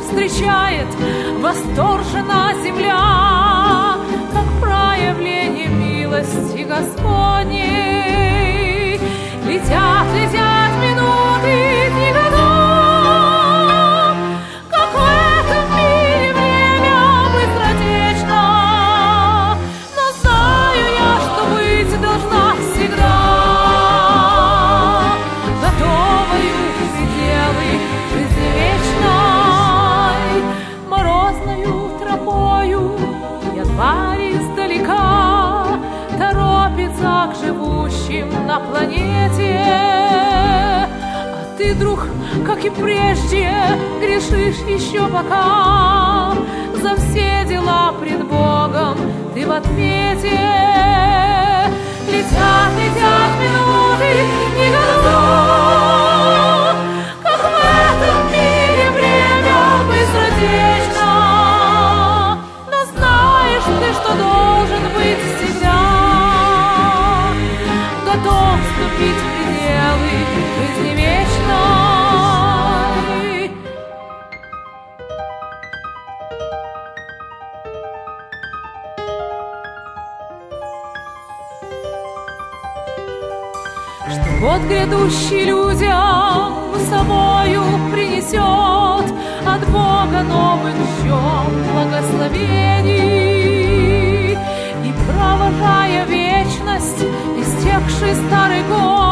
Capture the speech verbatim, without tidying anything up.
встречает восторжена земля, как проявление милости Господней. Летят, летят минуты, дни годов, как в этом мире время быстротечно. Но знаю я, что быть должна всегда готовою к пределы жизни вечной. Морозною тропою январь издалека торопится к живущим на планете. А ты, друг, как и прежде, грешишь еще пока. За все дела пред Богом ты в ответе. Летят, летят минуты, дни годов, как в этом мире время быстротечно. Но знаешь ты, что должен быть всегда готов вступить в пределы жизни вечной. Что год грядущий людям собою принесет от Бога новых ждем благословений. И провожая вечность, истекший старый год,